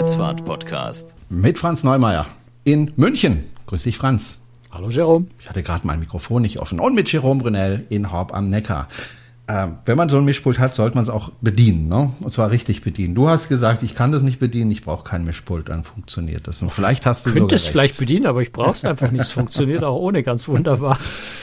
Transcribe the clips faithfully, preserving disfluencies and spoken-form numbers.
Kreuzfahrt-Podcast. Mit Franz Neumeier in München. Grüß dich, Franz. Hallo, Jerome. Ich hatte gerade mein Mikrofon nicht offen. Und mit Jerome Brunel in Horb am Neckar. Ähm, wenn man so ein Mischpult hat, sollte man es auch bedienen, ne? Und zwar richtig bedienen. Du hast gesagt, ich kann das nicht bedienen, ich brauche kein Mischpult, dann funktioniert das. Und vielleicht hast du sogar recht. Könnte es vielleicht bedienen, aber ich brauche es einfach nicht. Es funktioniert auch ohne ganz wunderbar.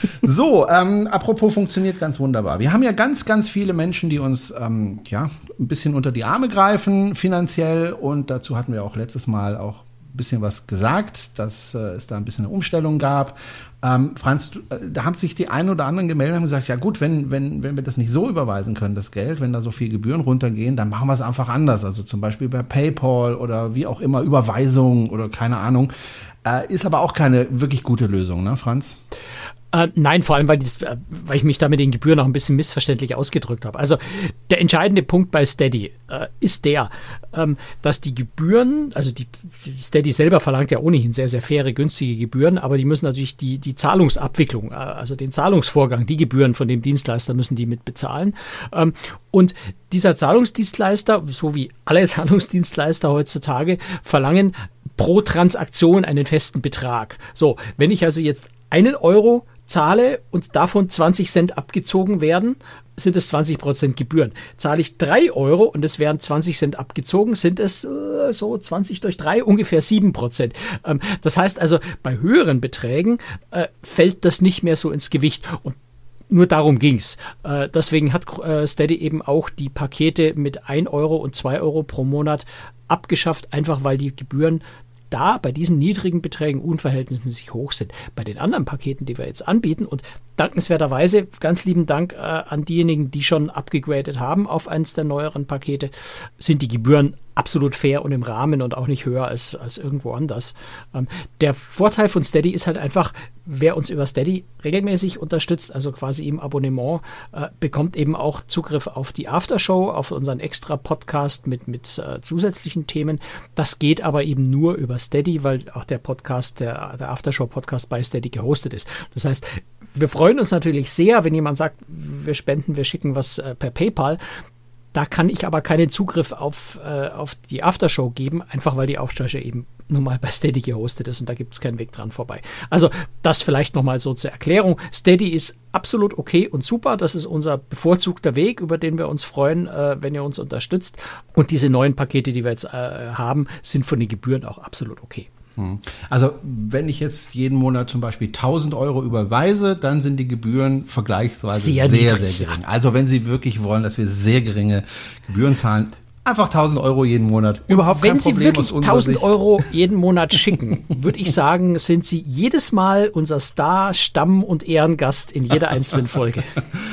So, ähm, apropos funktioniert ganz wunderbar. Wir haben ja ganz, ganz viele Menschen, die uns ähm, ja ein bisschen unter die Arme greifen finanziell. Und dazu hatten wir auch letztes Mal auch ein bisschen was gesagt, dass äh, es da ein bisschen eine Umstellung gab. Ähm, Franz, äh, da haben sich die einen oder anderen gemeldet und haben gesagt, ja gut, wenn, wenn, wenn wir das nicht so überweisen können, das Geld, wenn da so viel Gebühren runtergehen, dann machen wir es einfach anders. Also zum Beispiel bei PayPal oder wie auch immer, Überweisung oder keine Ahnung. Äh, ist aber auch keine wirklich gute Lösung, ne, Franz? Äh, nein, vor allem, weil, dies, weil ich mich da mit den Gebühren auch ein bisschen missverständlich ausgedrückt habe. Also der entscheidende Punkt bei Steady äh, ist der, ähm, dass die Gebühren, also die Steady selber verlangt ja ohnehin sehr, sehr faire, günstige Gebühren, aber die müssen natürlich die, die Zahlungsabwicklung, äh, also den Zahlungsvorgang, die Gebühren von dem Dienstleister müssen die mit bezahlen. Ähm, und dieser Zahlungsdienstleister, so wie alle Zahlungsdienstleister heutzutage, verlangen pro Transaktion einen festen Betrag. So, wenn ich also jetzt einen Euro zahle und davon zwanzig Cent abgezogen werden, sind es zwanzig Prozent Gebühren. Zahle ich drei Euro und es werden zwanzig Cent abgezogen, sind es äh, so zwanzig durch drei, ungefähr sieben Prozent. Ähm, das heißt also, bei höheren Beträgen äh, fällt das nicht mehr so ins Gewicht. Und nur darum ging's. Äh, deswegen hat äh, Steady eben auch die Pakete mit ein Euro und zwei Euro pro Monat abgeschafft, einfach weil die Gebühren da bei diesen niedrigen Beträgen unverhältnismäßig hoch sind. Bei den anderen Paketen, die wir jetzt anbieten, und dankenswerterweise ganz lieben Dank äh, an diejenigen, die schon abgegradet haben auf eines der neueren Pakete, sind die Gebühren absolut fair und im Rahmen und auch nicht höher als, als irgendwo anders. Ähm, der Vorteil von Steady ist halt einfach, wer uns über Steady regelmäßig unterstützt, also quasi im Abonnement, äh, bekommt eben auch Zugriff auf die Aftershow, auf unseren extra Podcast mit, mit äh, zusätzlichen Themen. Das geht aber eben nur über Steady, weil auch der Podcast, der, der Aftershow-Podcast bei Steady gehostet ist. Das heißt, wir freuen uns natürlich sehr, wenn jemand sagt, wir spenden, wir schicken was äh, per PayPal. Da kann ich aber keinen Zugriff auf, äh, auf die Aftershow geben, einfach weil die Aftershow eben nun mal bei Steady gehostet ist und da gibt es keinen Weg dran vorbei. Also das vielleicht nochmal so zur Erklärung. Steady ist absolut okay und super. Das ist unser bevorzugter Weg, über den wir uns freuen, äh, wenn ihr uns unterstützt. Und diese neuen Pakete, die wir jetzt äh, haben, sind von den Gebühren auch absolut okay. Also wenn ich jetzt jeden Monat zum Beispiel tausend Euro überweise, dann sind die Gebühren vergleichsweise sehr, sehr, sehr gering. Also wenn Sie wirklich wollen, dass wir sehr geringe Gebühren zahlen, einfach tausend Euro jeden Monat. Überhaupt kein Problem. Wenn Sie wirklich tausend Euro jeden Monat schicken, würde ich sagen, sind Sie jedes Mal unser Star, Stamm und Ehrengast in jeder einzelnen Folge.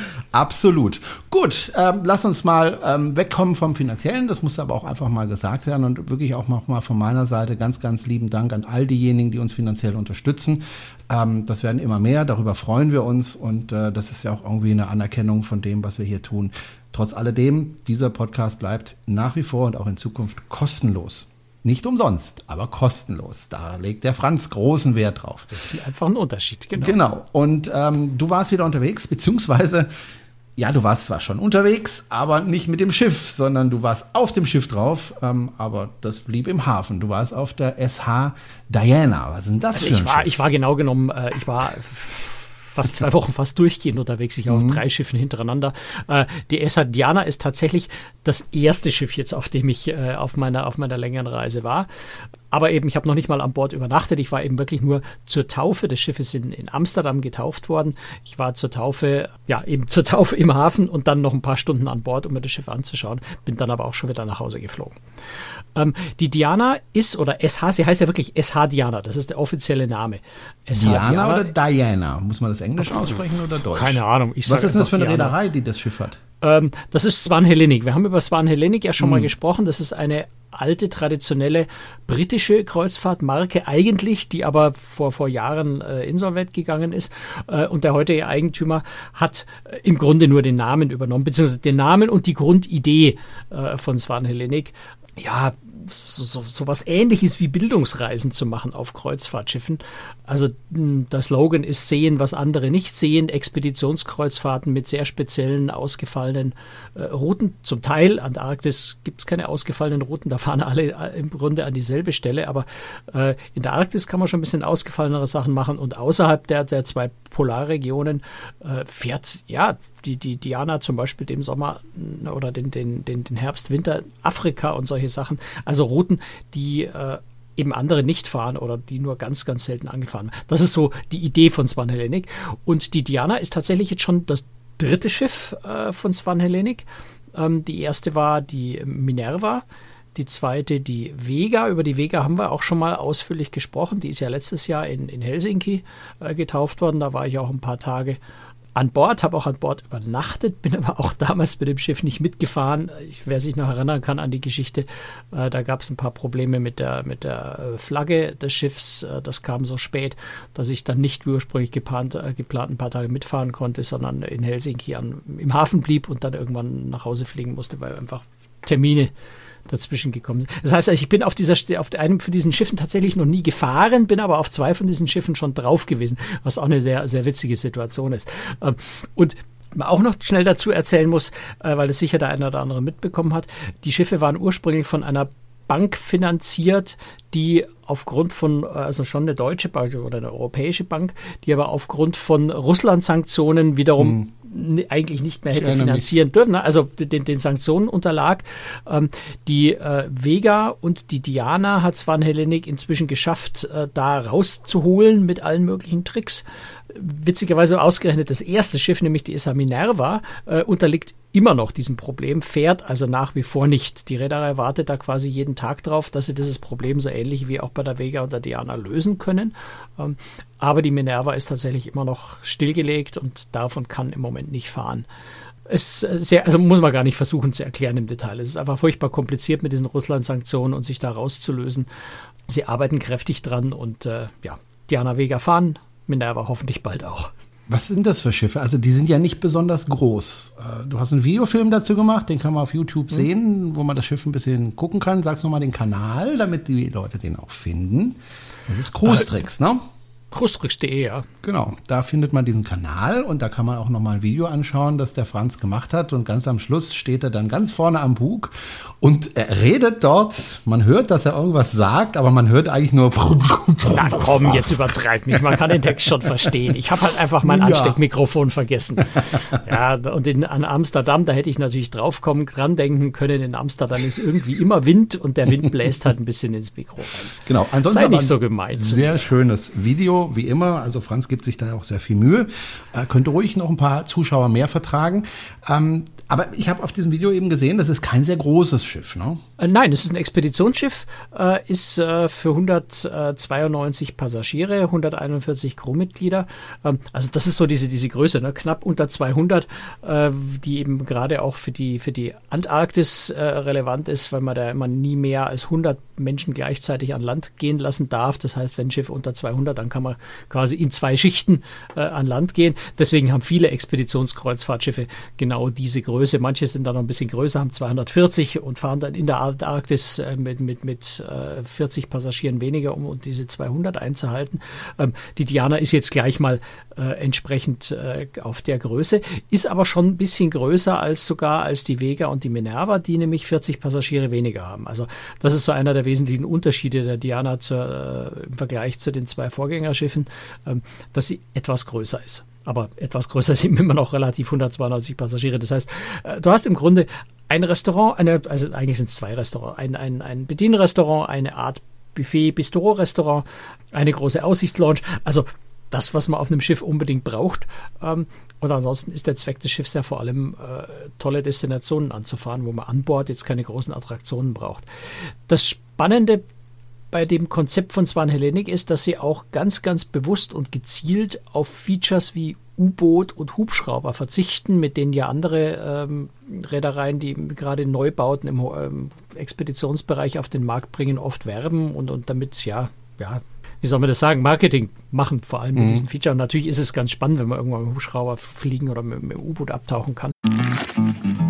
Absolut. Gut, ähm, lass uns mal ähm, wegkommen vom Finanziellen. Das muss aber auch einfach mal gesagt werden und wirklich auch nochmal von meiner Seite ganz, ganz lieben Dank an all diejenigen, die uns finanziell unterstützen. Ähm, das werden immer mehr, darüber freuen wir uns und äh, das ist ja auch irgendwie eine Anerkennung von dem, was wir hier tun. Trotz alledem, dieser Podcast bleibt nach wie vor und auch in Zukunft kostenlos. Nicht umsonst, aber kostenlos. Da legt der Franz großen Wert drauf. Das ist einfach ein Unterschied, genau. Genau. Und ähm, du warst wieder unterwegs, beziehungsweise, ja, du warst zwar schon unterwegs, aber nicht mit dem Schiff, sondern du warst auf dem Schiff drauf, ähm, aber das blieb im Hafen. Du warst auf der S H Diana. Was ist denn das also für ein ich war, Schiff? Ich war genau genommen, äh, ich war fast zwei Wochen fast durchgehend unterwegs. Ich war auf mhm. drei Schiffen hintereinander. Äh, die S H Diana ist tatsächlich das erste Schiff jetzt, auf dem ich äh, auf meiner auf meiner längeren Reise war. Aber eben, ich habe noch nicht mal an Bord übernachtet. Ich war eben wirklich nur zur Taufe des Schiffes in, in Amsterdam getauft worden. Ich war zur Taufe, ja, eben zur Taufe im Hafen und dann noch ein paar Stunden an Bord, um mir das Schiff anzuschauen. Bin dann aber auch schon wieder nach Hause geflogen. Ähm, die Diana ist, oder S H, sie heißt ja wirklich S H Diana. Das ist der offizielle Name. S H Diana, Diana oder Diana? Muss man das Englisch aussprechen oder Deutsch? Keine Ahnung. Ich Was ist denn das für eine Diana. Reederei, die das Schiff hat? Ähm, das ist Swan Hellenic. Wir haben über Swan Hellenic ja schon Mhm. mal gesprochen. Das ist eine alte, traditionelle britische Kreuzfahrtmarke eigentlich, die aber vor, vor Jahren äh, insolvent gegangen ist. Äh, und der heutige Eigentümer hat äh, im Grunde nur den Namen übernommen, beziehungsweise den Namen und die Grundidee äh, von Swan Hellenic. ja, so, so, so was Ähnliches wie Bildungsreisen zu machen auf Kreuzfahrtschiffen. Also der Slogan ist Sehen, was andere nicht sehen. Expeditionskreuzfahrten mit sehr speziellen, ausgefallenen äh, Routen. Zum Teil, Antarktis gibt es keine ausgefallenen Routen, da fahren alle äh, im Grunde an dieselbe Stelle. Aber äh, in der Arktis kann man schon ein bisschen ausgefallenere Sachen machen. Und außerhalb der, der zwei Polarregionen äh, fährt, ja, die, die Diana zum Beispiel dem Sommer oder den, den, den, den Herbst, Winter, Afrika und solche Sachen. Also Routen, die äh, eben andere nicht fahren oder die nur ganz, ganz selten angefahren werden. Das ist so die Idee von Swan Hellenic. Und die Diana ist tatsächlich jetzt schon das dritte Schiff äh, von Swan Hellenic. Ähm, die erste war die Minerva, die zweite die Vega. Über die Vega haben wir auch schon mal ausführlich gesprochen. Die ist ja letztes Jahr in, in Helsinki äh, getauft worden. Da war ich auch ein paar Tage an Bord, habe auch an Bord übernachtet, bin aber auch damals mit dem Schiff nicht mitgefahren. Ich, wer sich noch erinnern kann an die Geschichte, äh, da gab es ein paar Probleme mit der, mit der Flagge des Schiffs. Äh, das kam so spät, dass ich dann nicht wie ursprünglich geplant, äh, geplant ein paar Tage mitfahren konnte, sondern in Helsinki an, im Hafen blieb und dann irgendwann nach Hause fliegen musste, weil einfach Termine dazwischen gekommen sind. Das heißt, ich bin auf dieser auf einem von diesen Schiffen tatsächlich noch nie gefahren, bin aber auf zwei von diesen Schiffen schon drauf gewesen, was auch eine sehr, sehr witzige Situation ist. Und man auch noch schnell dazu erzählen muss, weil das sicher der eine oder andere mitbekommen hat, die Schiffe waren ursprünglich von einer Bank finanziert, die aufgrund von, also schon eine deutsche Bank oder eine europäische Bank, die aber aufgrund von Russland-Sanktionen wiederum hm. eigentlich nicht mehr hätte finanzieren mich. dürfen, also den, den Sanktionen unterlag. Ähm, die äh, Vega und die Diana hat Swan Hellenic inzwischen geschafft, äh, da rauszuholen mit allen möglichen Tricks. Witzigerweise ausgerechnet das erste Schiff, nämlich die Issa Minerva, äh, unterliegt immer noch diesem Problem, fährt also nach wie vor nicht. Die Reederei wartet da quasi jeden Tag drauf, dass sie dieses Problem so ähnlich wie auch bei der Vega und der Diana lösen können. Ähm, aber die Minerva ist tatsächlich immer noch stillgelegt und davon kann im Moment nicht fahren. Es sehr, also muss man gar nicht versuchen zu erklären im Detail. Es ist einfach furchtbar kompliziert mit diesen Russland-Sanktionen und sich da rauszulösen. Sie arbeiten kräftig dran und äh, ja, Diana, Vega fahren, Minerva hoffentlich bald auch. Was sind das für Schiffe? Also die sind ja nicht besonders groß. Du hast einen Videofilm dazu gemacht, den kann man auf YouTube mhm. sehen, wo man das Schiff ein bisschen gucken kann. Sag's nochmal den Kanal, damit die Leute den auch finden. Das ist Cruise Tricks, ne? cruise tricks punkt de, ja. Genau, da findet man diesen Kanal und da kann man auch nochmal ein Video anschauen, das der Franz gemacht hat. Und ganz am Schluss steht er dann ganz vorne am Bug und er redet dort. Man hört, dass er irgendwas sagt, aber man hört eigentlich nur... Na komm, jetzt übertreib mich. Man kann den Text schon verstehen. Ich habe halt einfach mein Ansteckmikrofon vergessen. Ja, und in, an Amsterdam, da hätte ich natürlich draufkommen, dran denken können. In Amsterdam ist irgendwie immer Wind und der Wind bläst halt ein bisschen ins Mikro rein. Genau, ansonsten sei nicht so gemein. Sehr schönes Video. Wie immer, also Franz gibt sich da auch sehr viel Mühe. Äh, könnte ruhig noch ein paar Zuschauer mehr vertragen. Ähm, aber ich habe auf diesem Video eben gesehen, das ist kein sehr großes Schiff, ne? Äh, nein, es ist ein Expeditionsschiff, äh, ist äh, für hundertzweiundneunzig Passagiere, hunderteinundvierzig Crewmitglieder. Ähm, also das ist so diese, diese Größe, ne? Knapp unter zweihundert, äh, die eben gerade auch für die, für die Antarktis äh, relevant ist, weil man da immer nie mehr als hundert Menschen gleichzeitig an Land gehen lassen darf. Das heißt, wenn ein Schiff unter zweihundert, dann kann man quasi in zwei Schichten äh, an Land gehen. Deswegen haben viele Expeditionskreuzfahrtschiffe genau diese Größe. Manche sind dann noch ein bisschen größer, haben zweihundertvierzig und fahren dann in der Antarktis äh, mit, mit, mit äh, vierzig Passagieren weniger, um, um diese zweihundert einzuhalten. Ähm, die Diana ist jetzt gleich mal äh, entsprechend äh, auf der Größe, ist aber schon ein bisschen größer als sogar als die Vega und die Minerva, die nämlich vierzig Passagiere weniger haben. Also das ist so einer der wesentlichen Unterschiede der Diana zur, äh, im Vergleich zu den zwei Vorgängerschiffen, ähm, dass sie etwas größer ist. Aber etwas größer sind immer noch relativ hundertzweiundneunzig Passagiere. Das heißt, äh, du hast im Grunde ein Restaurant, eine, also eigentlich sind es zwei Restaurants, ein, ein, ein Bedienrestaurant, eine Art Buffet-Bistro-Restaurant, eine große Aussichtslounge. Also das, was man auf einem Schiff unbedingt braucht. Ähm, und ansonsten ist der Zweck des Schiffs ja vor allem äh, tolle Destinationen anzufahren, wo man an Bord jetzt keine großen Attraktionen braucht. Das Spannende bei dem Konzept von Swan Hellenic ist, dass sie auch ganz, ganz bewusst und gezielt auf Features wie U-Boot und Hubschrauber verzichten, mit denen ja andere ähm, Reedereien, die gerade Neubauten im ähm, Expeditionsbereich auf den Markt bringen, oft werben und, und damit, ja, ja, wie soll man das sagen, Marketing machen, vor allem mit mhm. diesen Features. Und natürlich ist es ganz spannend, wenn man irgendwann mit dem Hubschrauber fliegen oder mit, mit dem U-Boot abtauchen kann.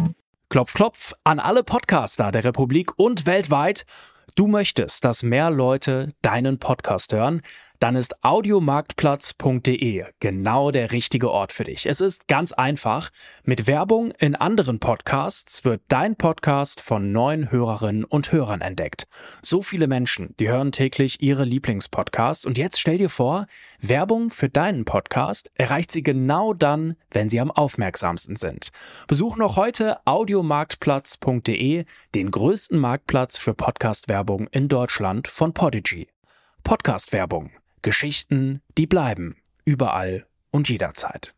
Klopf, klopf an alle Podcaster der Republik und weltweit. Du möchtest, dass mehr Leute deinen Podcast hören? Dann ist audiomarktplatz punkt de genau der richtige Ort für dich. Es ist ganz einfach. Mit Werbung in anderen Podcasts wird dein Podcast von neuen Hörerinnen und Hörern entdeckt. So viele Menschen, die hören täglich ihre Lieblingspodcasts. Und jetzt stell dir vor, Werbung für deinen Podcast erreicht sie genau dann, wenn sie am aufmerksamsten sind. Besuch noch heute audiomarktplatz punkt de, den größten Marktplatz für Podcast-Werbung in Deutschland von Podigy. Podcast-Werbung. Geschichten, die bleiben. Überall und jederzeit.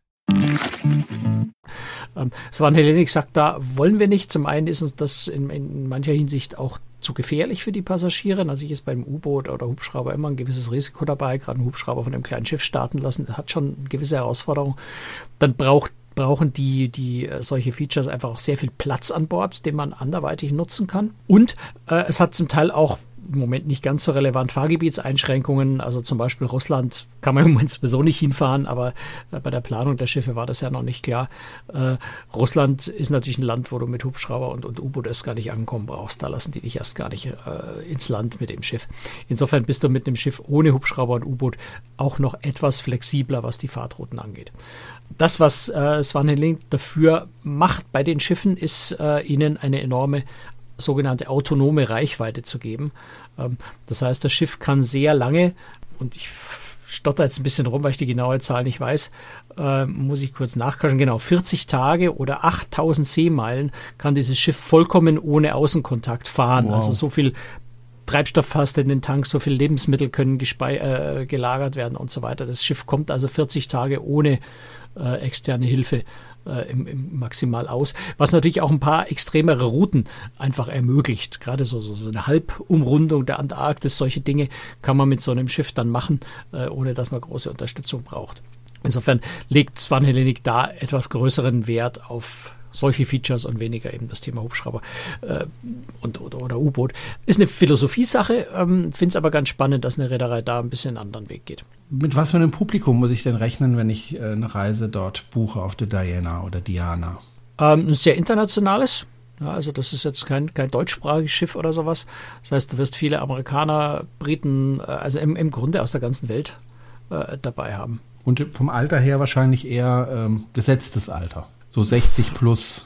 Ähm, Swan Helenik sagt, da wollen wir nicht. Zum einen ist uns das in, in mancher Hinsicht auch zu gefährlich für die Passagiere. Natürlich ist beim U-Boot oder Hubschrauber immer ein gewisses Risiko dabei. Gerade ein Hubschrauber von einem kleinen Schiff starten lassen, das hat schon gewisse Herausforderungen. Dann braucht brauchen die, die äh, solche Features einfach auch sehr viel Platz an Bord, den man anderweitig nutzen kann. Und äh, es hat zum Teil auch im Moment nicht ganz so relevant Fahrgebietseinschränkungen. Also zum Beispiel Russland kann man im Moment sowieso nicht hinfahren, aber äh, bei der Planung der Schiffe war das ja noch nicht klar. Äh, Russland ist natürlich ein Land, wo du mit Hubschrauber und, und U-Boot erst gar nicht ankommen brauchst. Da lassen die dich erst gar nicht äh, ins Land mit dem Schiff. Insofern bist du mit einem Schiff ohne Hubschrauber und U-Boot auch noch etwas flexibler, was die Fahrtrouten angeht. Das, was äh, Swan Helenik dafür macht bei den Schiffen, ist äh, ihnen eine enorme sogenannte autonome Reichweite zu geben. Ähm, das heißt, das Schiff kann sehr lange, und ich stotter jetzt ein bisschen rum, weil ich die genaue Zahl nicht weiß, äh, muss ich kurz nachkaschen, genau, vierzig Tage oder achttausend Seemeilen kann dieses Schiff vollkommen ohne Außenkontakt fahren. Wow. Also so viel Treibstoff hast in den Tanks, so viel Lebensmittel können gespei- äh, gelagert werden und so weiter. Das Schiff kommt also vierzig Tage ohne äh, externe Hilfe äh, im, im maximal aus, was natürlich auch ein paar extremere Routen einfach ermöglicht. Gerade so, so, so eine Halbumrundung der Antarktis, solche Dinge kann man mit so einem Schiff dann machen, äh, ohne dass man große Unterstützung braucht. Insofern legt Swan Helenik da etwas größeren Wert auf solche Features und weniger eben das Thema Hubschrauber äh, und, oder, oder U-Boot. Ist eine Philosophiesache, ähm, finde es aber ganz spannend, dass eine Reederei da ein bisschen einen anderen Weg geht. Mit was für einem Publikum muss ich denn rechnen, wenn ich äh, eine Reise dort buche auf der Diana oder Diana? Ähm, ein sehr internationales. Ja, also das ist jetzt kein, kein deutschsprachiges Schiff oder sowas. Das heißt, du wirst viele Amerikaner, Briten, äh, also im, im Grunde aus der ganzen Welt äh, dabei haben. Und vom Alter her wahrscheinlich eher ähm, gesetztes Alter. So sechzig plus.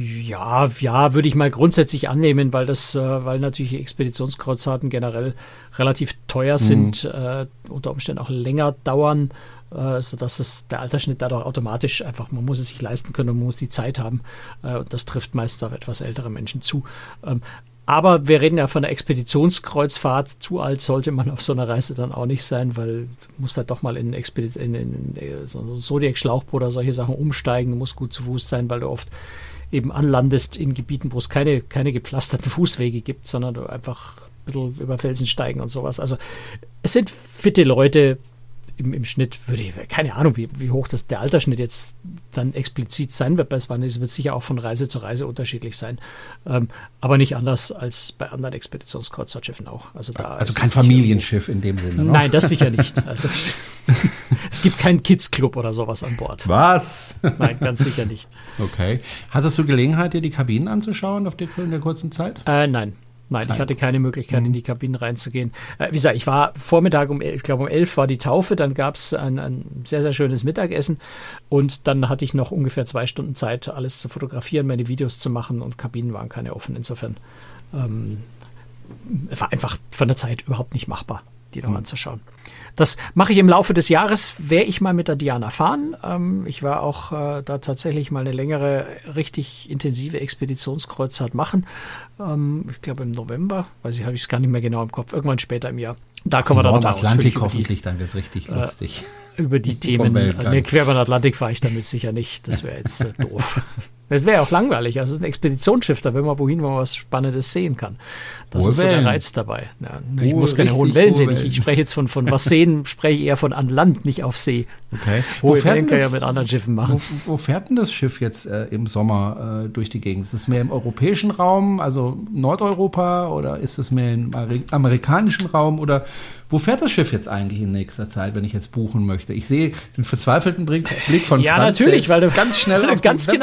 Ja, ja, würde ich mal grundsätzlich annehmen, weil das, äh, weil natürlich Expeditionskreuzfahrten generell relativ teuer sind, mhm. äh, unter Umständen auch länger dauern, äh, sodass es der Altersschnitt dadurch automatisch einfach, man muss es sich leisten können und man muss die Zeit haben. Äh, und das trifft meistens auf etwas ältere Menschen zu. Ähm, aber wir reden ja von einer Expeditionskreuzfahrt. Zu alt sollte man auf so einer Reise dann auch nicht sein, weil du musst halt doch mal in, Expedi- in, in, in so ein Zodiac-Schlauchboot oder solche Sachen umsteigen. Du musst gut zu Fuß sein, weil du oft eben anlandest in Gebieten, wo es keine, keine gepflasterten Fußwege gibt, sondern du einfach ein bisschen über Felsen steigen und sowas. Also es sind fitte Leute. Im, im Schnitt würde ich, keine Ahnung, wie, wie hoch das der Altersschnitt jetzt dann explizit sein wird bei Swan. Es wird sicher auch von Reise zu Reise unterschiedlich sein, ähm, aber nicht anders als bei anderen Expeditionskreuzfahrtschiffen auch. Also, da also kein Familienschiff in dem Sinne, ne? Nein, das sicher nicht. Also es gibt keinen Kids-Club oder sowas an Bord. Was? Nein, ganz sicher nicht. Okay. Hattest du Gelegenheit, dir die Kabinen anzuschauen auf die, in der kurzen Zeit? Äh, nein. Nein, ich hatte keine Möglichkeit, mhm. in die Kabinen reinzugehen. Äh, wie gesagt, ich war Vormittag um, ich glaube um elf war die Taufe, dann gab es ein, ein sehr, sehr schönes Mittagessen und dann hatte ich noch ungefähr zwei Stunden Zeit, alles zu fotografieren, meine Videos zu machen und Kabinen waren keine offen. Insofern ähm, war einfach von der Zeit überhaupt nicht machbar, die noch mhm. anzuschauen. Das mache ich im Laufe des Jahres, werde ich mal mit der Diana fahren. Ähm, ich war auch äh, da tatsächlich mal eine längere, richtig intensive Expeditionskreuzfahrt machen. Ähm, ich glaube im November, weiß ich, habe ich es gar nicht mehr genau im Kopf, irgendwann später im Jahr. Da kommen wir dann nochmal Atlantik hoffentlich, dann wird es richtig äh, lustig. Über die Themen. Ne, quer über den Atlantik fahre ich damit sicher nicht. Das wäre jetzt äh, doof. Das wäre auch langweilig. Also es ist ein Expeditionsschiff, da will man wohin, wo man was Spannendes sehen kann. Das hohe ist so der Wellen. Reiz dabei. Ja, ich hohe, muss keine hohen Wellen sehen. Ich, ich spreche jetzt von, von was sehen, spreche ich eher von an Land, nicht auf See. Okay. Hohe wo Wellen kann ja mit anderen Schiffen machen. Wo, wo fährt denn das Schiff jetzt äh, im Sommer äh, durch die Gegend? Ist es mehr im europäischen Raum, also Nordeuropa, oder ist es mehr im amerikanischen Raum, oder wo fährt das Schiff jetzt eigentlich in nächster Zeit, wenn ich jetzt buchen möchte? Ich sehe den verzweifelten Blick von ja, Franz, natürlich, weil du ganz schnell auf ganz genau weißt, dass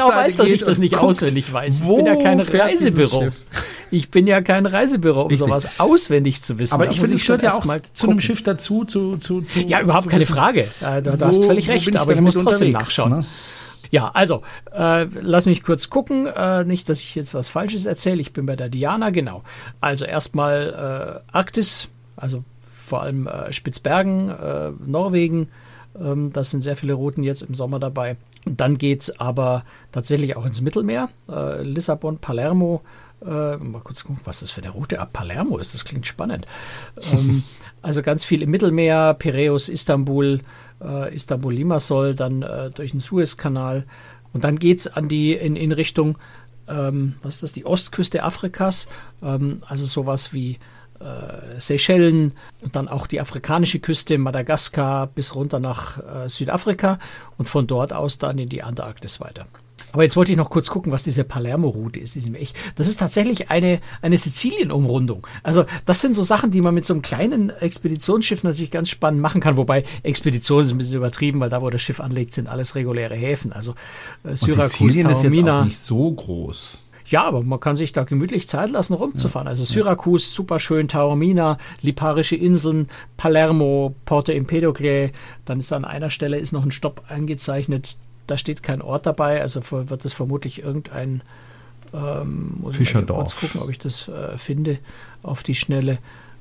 ich das nicht guckt, auswendig weiß. Ich bin ja kein Reisebüro. Ich bin ja kein Reisebüro, um Richtig. sowas auswendig zu wissen. Aber da ich finde, es gehört ja auch zu einem Schiff dazu. Zu, zu, zu, ja, überhaupt zu keine wissen, Frage. Da, da wo, hast völlig recht, ich aber ich muss trotzdem nachschauen. Ne? Ja, also, äh, lass mich kurz gucken. Äh, nicht, dass ich jetzt was Falsches erzähle. Ich bin bei der Diana, genau. Also erstmal äh, Arktis, also vor allem äh, Spitzbergen, äh, Norwegen. Ähm, das sind sehr viele Routen jetzt im Sommer dabei. Dann geht's aber tatsächlich auch ins Mittelmeer. Äh, Lissabon, Palermo. Äh, mal kurz gucken, was das für eine Route ab Palermo ist. Das klingt spannend. ähm, also ganz viel im Mittelmeer, Piräus, Istanbul, äh, Istanbul, Limassol, dann äh, durch den Suezkanal. Und dann geht es an die in, in Richtung, ähm, was ist das, die Ostküste Afrikas. Ähm, also sowas wie äh, Seychellen und dann auch die afrikanische Küste, Madagaskar bis runter nach äh, Südafrika und von dort aus dann in die Antarktis weiter. Aber jetzt wollte ich noch kurz gucken, was diese Palermo-Route ist. Das ist tatsächlich eine, eine Sizilien-Umrundung. Also das sind so Sachen, die man mit so einem kleinen Expeditionsschiff natürlich ganz spannend machen kann. Wobei Expedition ist ein bisschen übertrieben, weil da, wo das Schiff anlegt, sind alles reguläre Häfen. Also äh, Syrakus, Sizilien Taormina. Ist jetzt auch nicht so groß. Ja, aber man kann sich da gemütlich Zeit lassen, rumzufahren. Also Syrakus, super schön, Taormina, Liparische Inseln, Palermo, Porto Empedocle. Dann ist an einer Stelle ist noch ein Stopp eingezeichnet. Da steht kein Ort dabei, also wird es vermutlich irgendein ähm, muss Fischerdorf. Ich mal gucken, ob ich das äh, finde auf die Schnelle.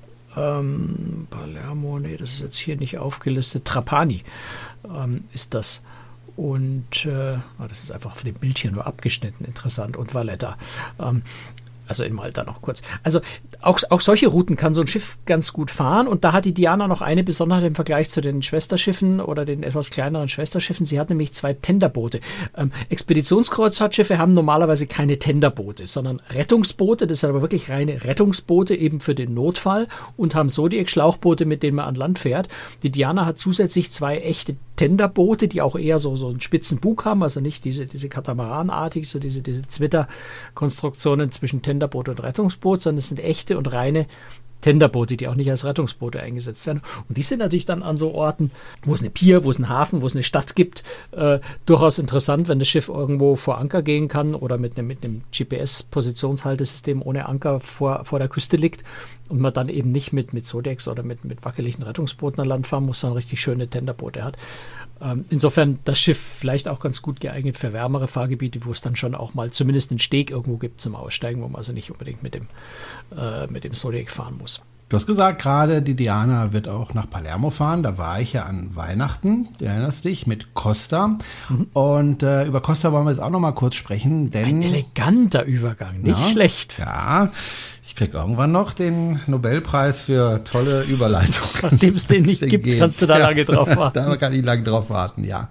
Ähm, Palermo, nee, das ist jetzt hier nicht aufgelistet. Trapani ähm, ist das. Und äh, das ist einfach auf dem Bild hier nur abgeschnitten, interessant. Und Valletta. Ähm, Also in Malta noch kurz. Also auch, auch solche Routen kann so ein Schiff ganz gut fahren. Und da hat die Diana noch eine Besonderheit im Vergleich zu den Schwesterschiffen oder den etwas kleineren Schwesterschiffen. Sie hat nämlich zwei Tenderboote. Ähm, Expeditionskreuzfahrtschiffe haben normalerweise keine Tenderboote, sondern Rettungsboote. Das sind aber wirklich reine Rettungsboote eben für den Notfall und haben Zodiac-Schlauchboote, mit denen man an Land fährt. Die Diana hat zusätzlich zwei echte Tenderboote, die auch eher so, so einen spitzen Bug haben, also nicht diese, diese Katamaranartig, so diese, diese Zwitter-Konstruktionen zwischen Tenderboot und Rettungsboot, sondern es sind echte und reine Tenderboote, die auch nicht als Rettungsboote eingesetzt werden. Und die sind natürlich dann an so Orten, wo es eine Pier, wo es einen Hafen, wo es eine Stadt gibt, äh, durchaus interessant, wenn das Schiff irgendwo vor Anker gehen kann oder mit einem, mit einem G P S-Positionshaltesystem ohne Anker vor, vor der Küste liegt und man dann eben nicht mit, mit Zodiacs oder mit, mit wackeligen Rettungsbooten an Land fahren muss, sondern richtig schöne Tenderboote hat. Ähm, insofern das Schiff vielleicht auch ganz gut geeignet für wärmere Fahrgebiete, wo es dann schon auch mal zumindest einen Steg irgendwo gibt zum Aussteigen, wo man also nicht unbedingt mit dem, äh, mit dem Zodiac fahren muss. Du hast gesagt, gerade die Diana wird auch nach Palermo fahren. Da war ich ja an Weihnachten, du erinnerst dich, mit Costa. Mhm. Und äh, über Costa wollen wir jetzt auch noch mal kurz sprechen. Denn, ein eleganter Übergang, nicht ja, schlecht. Ja, ich krieg irgendwann noch den Nobelpreis für tolle Überleitung. Nachdem es den nicht gibt, geht. Kannst du da lange drauf warten. Da kann ich lange drauf warten, ja.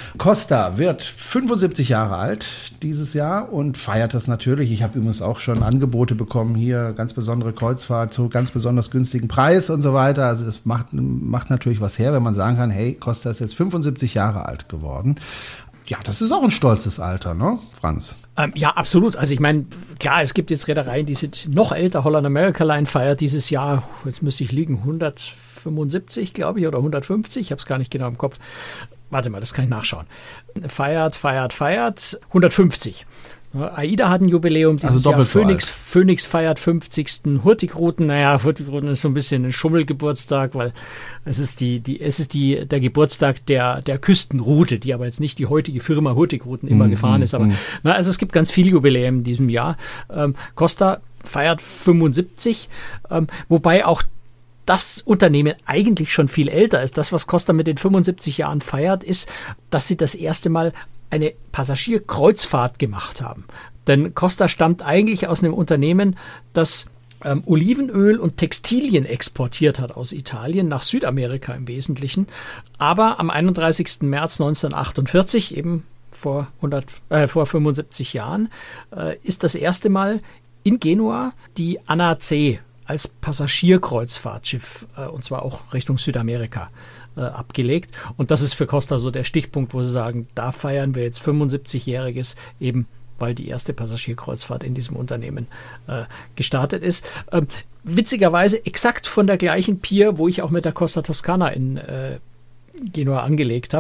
Costa wird fünfundsiebzig Jahre alt dieses Jahr und feiert das natürlich. Ich habe übrigens auch schon Angebote bekommen, hier ganz besondere Kreuzfahrt zu ganz besonders günstigen Preis und so weiter. Also das macht, macht natürlich was her, wenn man sagen kann, hey, Costa ist jetzt fünfundsiebzig Jahre alt geworden. Ja, das ist auch ein stolzes Alter, ne, Franz? Ähm, ja, absolut. Also ich meine, klar, es gibt jetzt Reedereien, die sind noch älter. Holland America Line feiert dieses Jahr, jetzt müsste ich liegen, hundertfünfundsiebzig, glaube ich, oder hundertfünfzig. Ich habe es gar nicht genau im Kopf. Warte mal, das kann ich nachschauen. Feiert, feiert, feiert, hundertfünfzig. AIDA hat ein Jubiläum dieses also Jahr. Phoenix, so Phoenix feiert fünfzigsten Hurtigruten. Naja, Hurtigruten ist so ein bisschen ein Schummelgeburtstag, weil es ist die, die, es ist die, der Geburtstag der, der Küstenroute, die aber jetzt nicht die heutige Firma Hurtigruten immer mm, gefahren ist. Aber, mm. na, also es gibt ganz viele Jubiläen in diesem Jahr. Ähm, Costa feiert fünfundsiebzig, ähm, wobei auch das Unternehmen eigentlich schon viel älter ist. Das, was Costa mit den fünfundsiebzig Jahren feiert, ist, dass sie das erste Mal eine Passagierkreuzfahrt gemacht haben. Denn Costa stammt eigentlich aus einem Unternehmen, das ähm, Olivenöl und Textilien exportiert hat aus Italien nach Südamerika im Wesentlichen. Aber am einunddreißigsten März neunzehnhundertachtundvierzig, eben vor, hundert, äh, vor fünfundsiebzig Jahren, äh, ist das erste Mal in Genua die Anna C als Passagierkreuzfahrtschiff, äh, und zwar auch Richtung Südamerika, äh, abgelegt. Und das ist für Costa so der Stichpunkt, wo sie sagen, da feiern wir jetzt fünfundsiebzigjähriges, eben weil die erste Passagierkreuzfahrt in diesem Unternehmen äh, gestartet ist. Ähm, witzigerweise exakt von der gleichen Pier, wo ich auch mit der Costa Toscana in äh, Genua angelegt habe.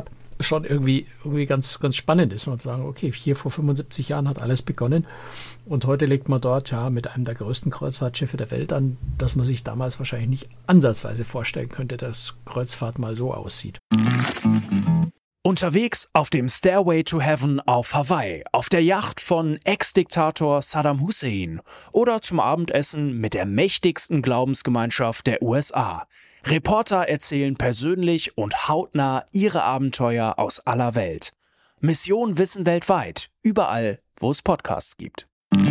schon irgendwie, irgendwie ganz, ganz spannend ist. Und zu sagen, okay, hier vor fünfundsiebzig Jahren hat alles begonnen und heute legt man dort ja mit einem der größten Kreuzfahrtschiffe der Welt an, dass man sich damals wahrscheinlich nicht ansatzweise vorstellen könnte, dass Kreuzfahrt mal so aussieht. Unterwegs auf dem Stairway to Heaven auf Hawaii, auf der Yacht von Ex-Diktator Saddam Hussein oder zum Abendessen mit der mächtigsten Glaubensgemeinschaft der U S A. Reporter erzählen persönlich und hautnah ihre Abenteuer aus aller Welt. Mission Wissen weltweit, überall, wo es Podcasts gibt.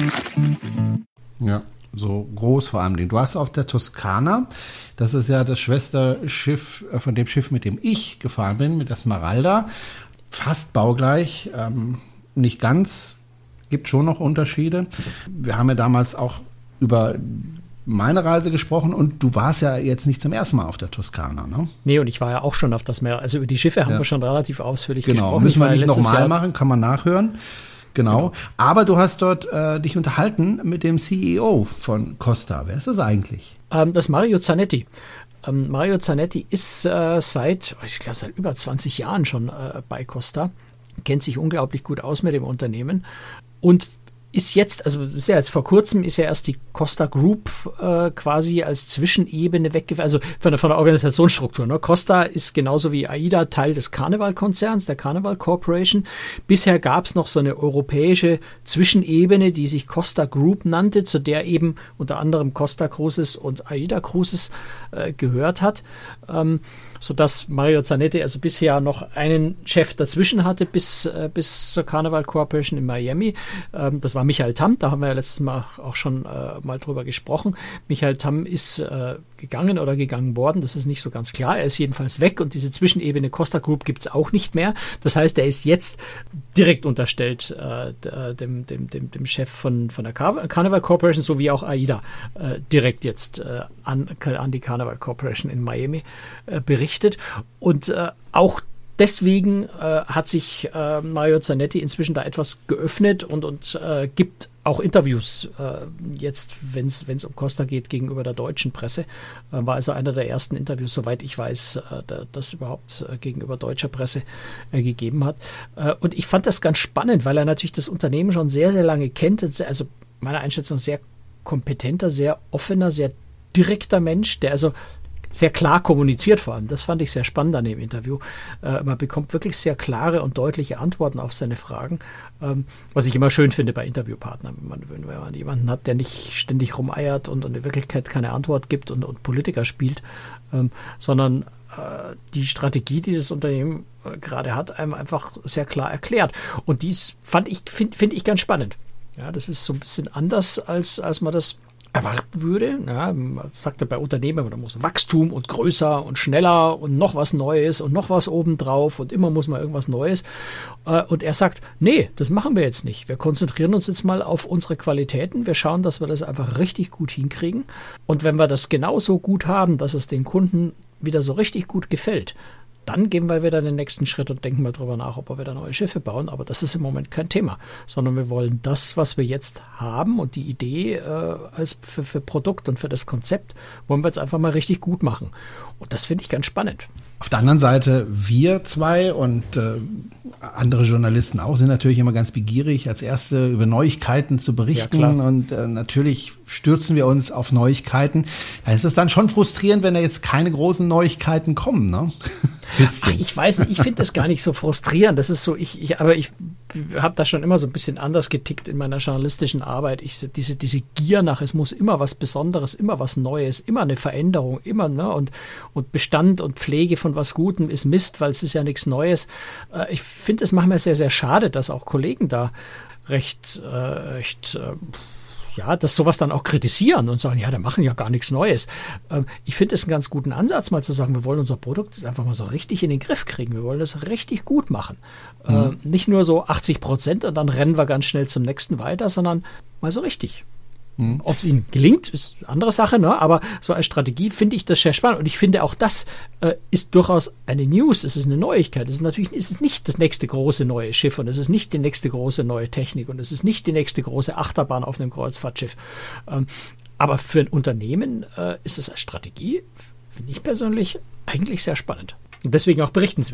Ja, so groß vor allem. Du hast auf der Toskana, das ist ja das Schwesterschiff von dem Schiff, mit dem ich gefahren bin, mit der Smeralda, fast baugleich, ähm, nicht ganz, gibt schon noch Unterschiede. Wir haben ja damals auch über meine Reise gesprochen und du warst ja jetzt nicht zum ersten Mal auf der Toskana, ne? Nee, und ich war ja auch schon auf das Meer. Also über die Schiffe haben ja. wir schon relativ ausführlich genau. gesprochen. Müssen wir ja nicht nochmal machen, kann man nachhören. Genau. genau. Aber du hast dort äh, dich unterhalten mit dem C E O von Costa. Wer ist das eigentlich? Ähm, das ist Mario Zanetti. Ähm, Mario Zanetti ist äh, seit, ich glaube, seit über zwanzig Jahren schon äh, bei Costa, kennt sich unglaublich gut aus mit dem Unternehmen und ist jetzt, also das ist ja jetzt vor kurzem, ist ja erst die Costa Group äh, quasi als Zwischenebene weggefallen, also von der, von der Organisationsstruktur. Ne? Costa ist genauso wie AIDA Teil des Carnival-Konzerns, der Carnival Corporation. Bisher gab es noch so eine europäische Zwischenebene, die sich Costa Group nannte, zu der eben unter anderem Costa Cruises und AIDA Cruises äh, gehört hat. Ähm, sodass Mario Zanetti also bisher noch einen Chef dazwischen hatte bis, äh, bis zur Carnival Corporation in Miami. Ähm, das war Michael Tamm, da haben wir ja letztes Mal auch schon äh, mal drüber gesprochen. Michael Tamm ist äh, gegangen oder gegangen worden, das ist nicht so ganz klar. Er ist jedenfalls weg und diese Zwischenebene Costa Group gibt es auch nicht mehr. Das heißt, er ist jetzt direkt unterstellt äh, dem, dem, dem, dem Chef von, von der Car- Carnival Corporation sowie auch AIDA äh, direkt jetzt äh, an, an die Carnival Corporation in Miami äh, berichtet. Und äh, auch deswegen äh, hat sich äh, Mario Zanetti inzwischen da etwas geöffnet und, und äh, gibt auch Interviews äh, jetzt, wenn es um Costa geht, gegenüber der deutschen Presse. Äh, war also einer der ersten Interviews, soweit ich weiß, äh, da, das überhaupt äh, gegenüber deutscher Presse äh, gegeben hat. Äh, und ich fand das ganz spannend, weil er natürlich das Unternehmen schon sehr, sehr lange kennt. Also meiner Einschätzung sehr kompetenter, sehr offener, sehr direkter Mensch, der also sehr klar kommuniziert vor allem. Das fand ich sehr spannend an dem Interview. Äh, man bekommt wirklich sehr klare und deutliche Antworten auf seine Fragen, ähm, was ich immer schön finde bei Interviewpartnern, wenn man, wenn man jemanden hat, der nicht ständig rumeiert und, und in Wirklichkeit keine Antwort gibt und, und Politiker spielt, ähm, sondern äh, die Strategie, die das Unternehmen äh, gerade hat, einem einfach sehr klar erklärt. Und dies fand ich, finde find ich ganz spannend. Ja, das ist so ein bisschen anders, als, als man das erwarten würde. Ja, man sagt ja bei Unternehmen, da muss Wachstum und größer und schneller und noch was Neues und noch was obendrauf und immer muss man irgendwas Neues. Und er sagt, nee, das machen wir jetzt nicht. Wir konzentrieren uns jetzt mal auf unsere Qualitäten. Wir schauen, dass wir das einfach richtig gut hinkriegen. Und wenn wir das genauso gut haben, dass es den Kunden wieder so richtig gut gefällt, dann gehen wir wieder den nächsten Schritt und denken mal drüber nach, ob wir wieder neue Schiffe bauen. Aber das ist im Moment kein Thema, sondern wir wollen das, was wir jetzt haben und die Idee äh, als für, für Produkt und für das Konzept, wollen wir jetzt einfach mal richtig gut machen. Und das finde ich ganz spannend. Auf der anderen Seite, wir zwei und äh, andere Journalisten auch sind natürlich immer ganz begierig, als Erste über Neuigkeiten zu berichten. Ja, und äh, natürlich stürzen wir uns auf Neuigkeiten. Da ist es dann schon frustrierend, wenn da jetzt keine großen Neuigkeiten kommen, ne? Ach, ich weiß nicht, ich finde das gar nicht so frustrierend. Das ist so, ich, ich aber ich habe da schon immer so ein bisschen anders getickt in meiner journalistischen Arbeit. Ich, diese, diese Gier nach, es muss immer was Besonderes, immer was Neues, immer eine Veränderung, immer, ne? Und, und Bestand und Pflege von was Gutem ist Mist, weil es ist ja nichts Neues. Äh, ich finde es manchmal sehr, sehr schade, dass auch Kollegen da recht, äh, recht äh, ja, dass sowas dann auch kritisieren und sagen, ja, da machen ja gar nichts Neues. Ähm, ich finde es einen ganz guten Ansatz, mal zu sagen, wir wollen unser Produkt jetzt einfach mal so richtig in den Griff kriegen. Wir wollen das richtig gut machen. Mhm. Ähm, nicht nur so achtzig Prozent und dann rennen wir ganz schnell zum nächsten weiter, sondern mal so richtig. Mhm. Ob es ihnen gelingt, ist eine andere Sache, ne? Aber so als Strategie finde ich das sehr spannend und ich finde auch das äh, ist durchaus eine News, es ist eine Neuigkeit. Es ist natürlich es ist nicht das nächste große neue Schiff und es ist nicht die nächste große neue Technik und es ist nicht die nächste große Achterbahn auf einem Kreuzfahrtschiff. Ähm, aber für ein Unternehmen äh, ist es als Strategie, finde ich persönlich, eigentlich sehr spannend. Und deswegen auch berichtenswert.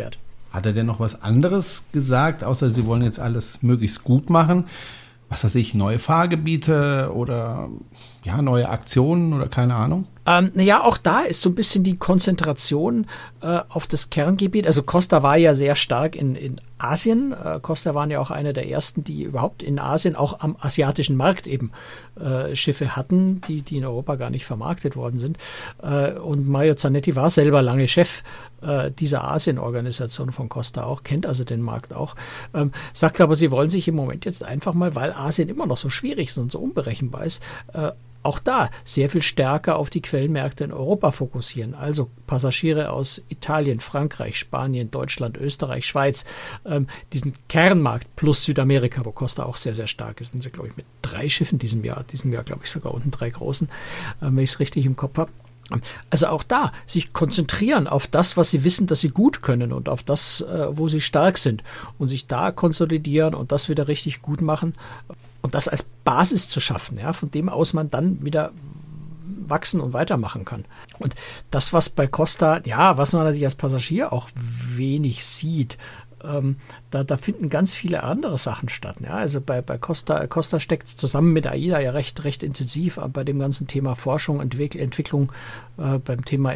Hat er denn noch was anderes gesagt, außer sie wollen jetzt alles möglichst gut machen? Was weiß ich, neue Fahrgebiete oder ja, neue Aktionen oder keine Ahnung? Ähm, naja, auch da ist so ein bisschen die Konzentration äh, auf das Kerngebiet. Also Costa war ja sehr stark in, in Asien. Äh, Costa waren ja auch einer der ersten, die überhaupt in Asien, auch am asiatischen Markt eben äh, Schiffe hatten, die, die in Europa gar nicht vermarktet worden sind. Äh, und Mario Zanetti war selber lange Chef äh, dieser Asien-Organisation von Costa auch, kennt also den Markt auch. Ähm, sagt aber, sie wollen sich im Moment jetzt einfach mal, weil Asien immer noch so schwierig ist und so unberechenbar ist, äh, auch da sehr viel stärker auf die Quellenmärkte in Europa fokussieren. Also Passagiere aus Italien, Frankreich, Spanien, Deutschland, Österreich, Schweiz, ähm, diesen Kernmarkt plus Südamerika, wo Costa auch sehr, sehr stark ist. Sind sie, glaube ich, mit drei Schiffen diesem Jahr, diesem Jahr, glaube ich, sogar unten drei großen, äh, wenn ich es richtig im Kopf habe. Also auch da, sich konzentrieren auf das, was sie wissen, dass sie gut können und auf das, äh, wo sie stark sind und sich da konsolidieren und das wieder richtig gut machen. Und das als Basis zu schaffen, ja, von dem aus man dann wieder wachsen und weitermachen kann. Und das, was bei Costa, ja, was man natürlich als Passagier auch wenig sieht, ähm, da, da finden ganz viele andere Sachen statt. Ja. Also bei, bei Costa, Costa steckt zusammen mit AIDA ja recht, recht intensiv bei dem ganzen Thema Forschung, Entwick- Entwicklung, äh, beim Thema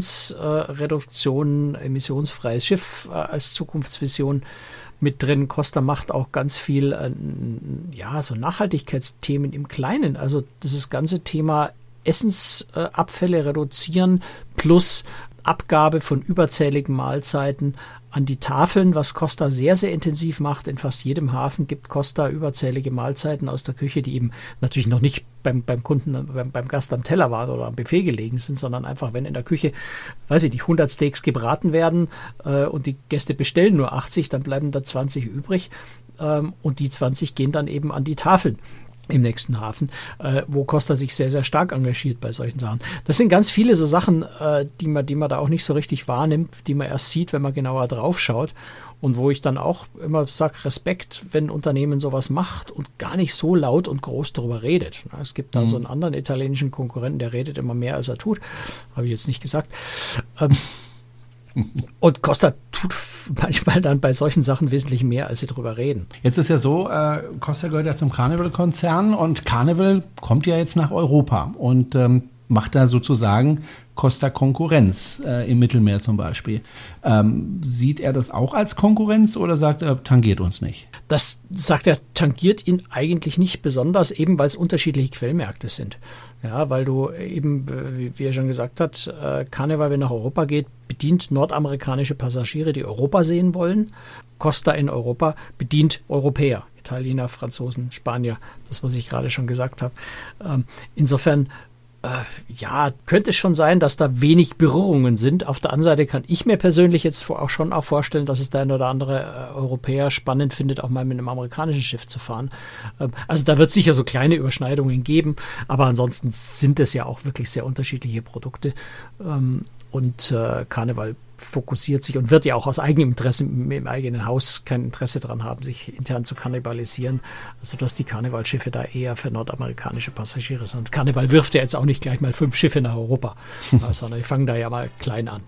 Emissionsreduktion, äh, emissionsfreies Schiff äh, als Zukunftsvision mit drin. Costa macht auch ganz viel, äh, ja, so Nachhaltigkeitsthemen im Kleinen. Also dieses ganze Thema Essensabfälle äh, reduzieren plus Abgabe von überzähligen Mahlzeiten an die Tafeln, was Costa sehr, sehr intensiv macht. In fast jedem Hafen gibt Costa überzählige Mahlzeiten aus der Küche, die eben natürlich noch nicht beim, beim Kunden, beim, beim Gast am Teller waren oder am Buffet gelegen sind, sondern einfach, wenn in der Küche, weiß ich nicht, hundert Steaks gebraten werden äh, und die Gäste bestellen nur achtzig, dann bleiben da zwanzig übrig ähm, und die zwanzig gehen dann eben an die Tafeln im nächsten Hafen, äh, wo Costa sich sehr, sehr stark engagiert bei solchen Sachen. Das sind ganz viele so Sachen, äh, die man, die man da auch nicht so richtig wahrnimmt, die man erst sieht, wenn man genauer drauf schaut und wo ich dann auch immer sage, Respekt, wenn ein Unternehmen sowas macht und gar nicht so laut und groß darüber redet. Es gibt da mhm. so einen anderen italienischen Konkurrenten, der redet immer mehr, als er tut. Habe ich jetzt nicht gesagt. Ähm, Und Costa tut manchmal dann bei solchen Sachen wesentlich mehr, als sie drüber reden. Jetzt ist ja so, äh, Costa gehört ja zum Carnival-Konzern und Carnival kommt ja jetzt nach Europa und ähm, macht da sozusagen Costa Konkurrenz äh, im Mittelmeer zum Beispiel. Ähm, sieht er das auch als Konkurrenz oder sagt er, tangiert uns nicht? Das sagt er, tangiert ihn eigentlich nicht besonders, eben weil es unterschiedliche Quellmärkte sind. Ja, weil du eben, wie er schon gesagt hat, Carnival, wenn nach Europa geht, bedient nordamerikanische Passagiere, die Europa sehen wollen. Costa in Europa bedient Europäer, Italiener, Franzosen, Spanier, das, was ich gerade schon gesagt habe. Insofern, ja, könnte es schon sein, dass da wenig Berührungen sind. Auf der anderen Seite kann ich mir persönlich jetzt auch schon auch vorstellen, dass es der ein oder andere äh, Europäer spannend findet, auch mal mit einem amerikanischen Schiff zu fahren. Ähm, also da wird es sicher so kleine Überschneidungen geben, aber ansonsten sind es ja auch wirklich sehr unterschiedliche Produkte. Ähm, und äh, Carnival fokussiert sich und wird ja auch aus eigenem Interesse im, im eigenen Haus kein Interesse daran haben, sich intern zu kannibalisieren, sodass die Carnival-Schiffe da eher für nordamerikanische Passagiere sind. Carnival wirft ja jetzt auch nicht gleich mal fünf Schiffe nach Europa, sondern die fangen da ja mal klein an.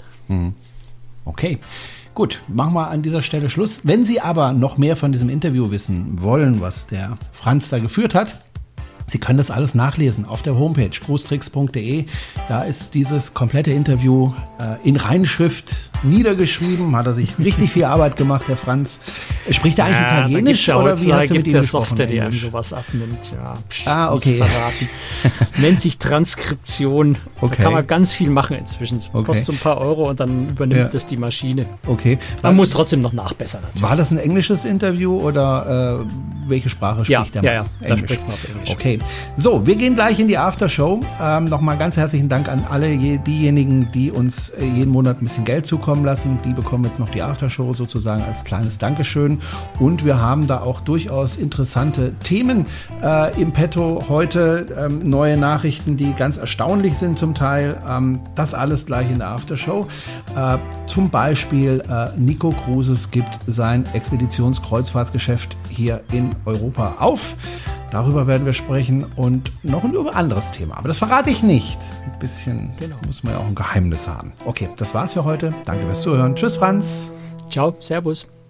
Okay. Gut, machen wir an dieser Stelle Schluss. Wenn Sie aber noch mehr von diesem Interview wissen wollen, was der Franz da geführt hat, Sie können das alles nachlesen auf der Homepage cruise tricks punkt de. Da ist dieses komplette Interview äh, in Reinschrift niedergeschrieben. Hat er sich richtig viel Arbeit gemacht, der Franz. Spricht er eigentlich ja, Italienisch ja oder wie hast du mit ihm ja gesprochen? Software, die einem sowas abnimmt. Ja, psch, ah, okay. Verraten. Nennt sich Transkription. Okay. Da kann man ganz viel machen inzwischen. Okay. Kostet so ein paar Euro und dann übernimmt ja. das die Maschine. Okay. Man war, muss trotzdem noch nachbessern. Natürlich. War das ein englisches Interview oder äh, welche Sprache spricht ja, er? Ja, ja, da spricht man auf Englisch. Okay. So, wir gehen gleich in die Aftershow. Ähm, Nochmal ganz herzlichen Dank an alle je, diejenigen, die uns äh, jeden Monat ein bisschen Geld zukommen lassen. Die bekommen jetzt noch die Aftershow sozusagen als kleines Dankeschön. Und wir haben da auch durchaus interessante Themen äh, im Petto heute. Ähm, neue Nachrichten, die ganz erstaunlich sind zum Teil. Ähm, das alles gleich in der Aftershow. Äh, zum Beispiel äh, Nico Cruises gibt sein Expeditionskreuzfahrtgeschäft hier in Europa auf. Darüber werden wir sprechen und noch ein anderes Thema. Aber das verrate ich nicht. Ein bisschen genau. Muss man ja auch ein Geheimnis haben. Okay, das war's für heute. Danke fürs Zuhören. Tschüss, Franz. Ciao, servus.